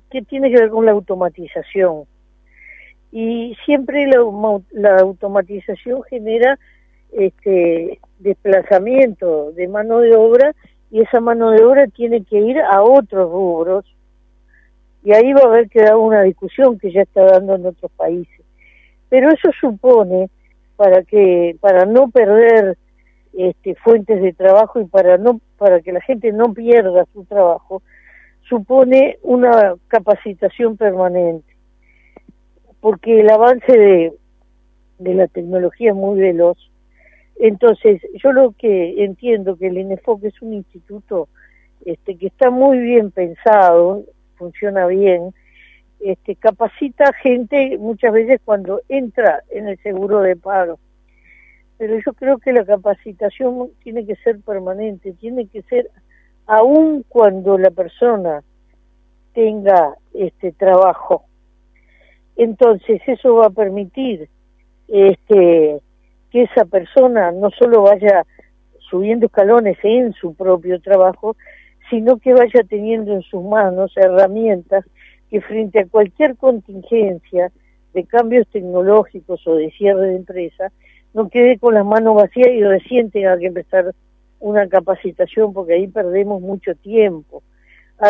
que tiene que ver con la automatización. Y siempre la automatización genera desplazamiento de mano de obra, y esa mano de obra tiene que ir a otros rubros, y ahí va a haber que dar una discusión que ya está dando en otros países. Pero eso supone, para no perder fuentes de trabajo y para que la gente no pierda su trabajo, supone una capacitación permanente, porque el avance de la tecnología es muy veloz. Entonces, yo lo que entiendo que el INEFOC es un instituto que está muy bien pensado, funciona bien, capacita gente muchas veces cuando entra en el seguro de paro. Pero yo creo que la capacitación tiene que ser permanente, tiene que ser aun cuando la persona tenga trabajo. Entonces eso va a permitir que esa persona no solo vaya subiendo escalones en su propio trabajo, sino que vaya teniendo en sus manos herramientas que frente a cualquier contingencia de cambios tecnológicos o de cierre de empresa, no quede con las manos vacías y recién tenga que empezar una capacitación, porque ahí perdemos mucho tiempo.